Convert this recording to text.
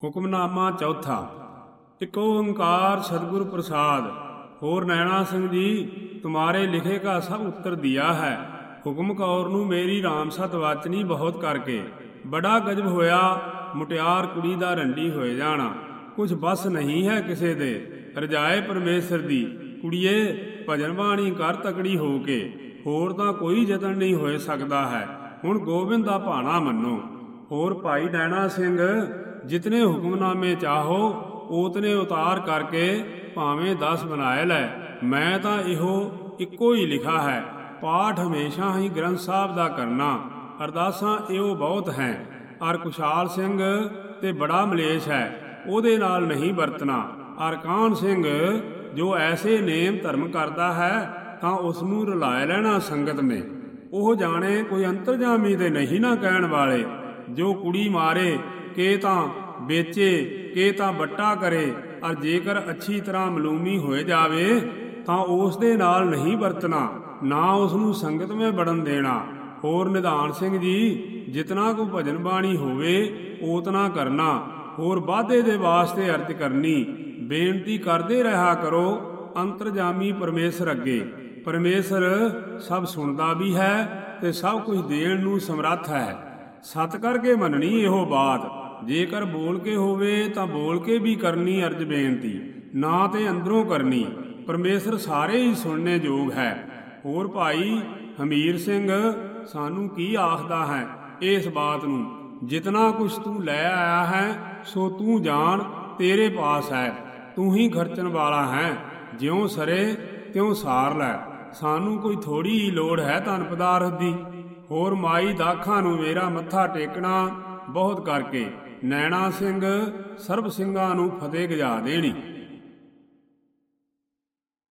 ਹੁਕਮਨਾਮਾ ਚੌਥਾ। ਇੱਕ ਓंकार सतगुरु प्रसाद। ਹੋਰ नैना सिंह जी, तुम्हारे लिखे का सब उत्तर दिया है। हुक्म कौर नूं मेरी राम सत वाचनी बहुत करके बड़ा गजब होया। मुटियार कुड़ी दा रंडी होए जाना कुछ बस नहीं है किसे दे। रजाए परमेसर दी कुड़िए भजन बाणी कर तकड़ी हो के, होर तां कोई जतन नहीं होए सकदा है। हुण गोबिंद दा भाणा मन्नो। होर भाई नैना सिंह, जितने हुक्मनामे चाहो उतने उतार करके भावें 10 बनाए लै। मैं तां इहो इक्को ही लिखा है। पाठ हमेशा ही ग्रंथ साहब दा करना, अरदासां इहो बहुत हैं। अर खुशाल सिंह ते बड़ा मलेश है, ਉਹਦੇ ਨਾਲ नहीं ਵਰਤਣਾ। ਅਰ ਕਾਹਨ ਸਿੰਘ ਜੋ ਐਸੇ ਨੇਮ ਧਰਮ ਕਰਦਾ ਹੈ ਤਾਂ ਉਸ ਨੂੰ ਰਲਾਇ ਲੈਣਾ ਸੰਗਤ ਨੇ। ਉਹ ਜਾਣੇ ਕੋਈ ਅੰਤਰਜਾਮੀ ਤੇ ਨਹੀਂ ਨਾ ਕਹਿਣ ਵਾਲੇ। ਜੋ ਕੁੜੀ ਮਾਰੇ ਕੇ ਤਾਂ ਵੇਚੇ ਕੇ ਤਾਂ ਬੱਟਾ ਕਰੇ, ਅਰ ਜੇਕਰ ਅੱਛੀ ਤਰ੍ਹਾਂ ਮਲੂਮੀ ਹੋਏ ਜਾਵੇ ਤਾਂ ਉਸ ਦੇ ਨਾਲ ਨਹੀਂ ਵਰਤਣਾ, ਨਾ ਉਸ ਨੂੰ ਸੰਗਤ ਵਿੱਚ ਵੜਨ ਦੇਣਾ। ਹੋਰ ਨਿਧਾਨ ਸਿੰਘ ਜੀ, ਜਿਤਨਾ ਕੋ ਭਜਨ ਬਾਣੀ ਹੋਵੇ ਉਤਨਾ ਕਰਨਾ। ਹੋਰ ਵਾਧੇ ਦੇ ਵਾਸਤੇ ਅਰਜ਼ ਕਰਨੀ। ਬੇਨਤੀ ਕਰਦੇ ਰਿਹਾ ਕਰੋ ਅੰਤਰਜਾਮੀ ਪਰਮੇਸ਼ਰ ਅੱਗੇ। ਪਰਮੇਸ਼ਰ ਸਭ ਸੁਣਦਾ ਵੀ ਹੈ ਤੇ ਸਭ ਕੁਝ ਦੇਣ ਨੂੰ ਸਮਰੱਥ ਹੈ। ਸਤ ਕਰਕੇ ਮੰਨਣੀ ਇਹੋ ਬਾਤ। ਜੇਕਰ ਬੋਲ ਕੇ ਹੋਵੇ ਤਾਂ ਬੋਲ ਕੇ ਵੀ ਕਰਨੀ ਅਰਜ਼ ਬੇਨਤੀ, ਨਾ ਤੇ ਅੰਦਰੋਂ ਕਰਨੀ। ਪਰਮੇਸ਼ਰ ਸਾਰੇ ਹੀ ਸੁਣਨੇ ਯੋਗ ਹੈ। ਹੋਰ ਭਾਈ ਹਮੀਰ ਸਿੰਘ, ਸਾਨੂੰ ਕੀ ਆਖਦਾ ਹੈ ਇਸ ਬਾਤ ਨੂੰ? ਜਿਤਨਾ ਕੁਛ ਤੂੰ ਲੈ ਆਇਆ ਹੈ ਸੋ ਤੂੰ ਜਾਣ, ਤੇਰੇ ਪਾਸ ਹੈ। ਤੂੰ ਹੀ ਖਰਚਣ ਵਾਲਾ ਹੈ। ਜਿਉਂ ਸਰੇ ਤਿਉਂ ਸਾਰ ਲੈ। ਸਾਨੂੰ ਕੋਈ ਥੋੜੀ ਹੀ ਲੋੜ ਹੈ ਧਨ ਪਦਾਰਥ ਦੀ। ਹੋਰ ਮਾਈ ਦਾਖਾਂ ਨੂੰ ਮੇਰਾ ਮੱਥਾ ਟੇਕਣਾ ਬਹੁਤ ਕਰਕੇ। ਨੈਣਾ ਸਿੰਘ ਸਰਬ ਸਿੰਘਾਂ ਨੂੰ ਫਤਿਹ ਗਜਾ ਦੇਣੀ।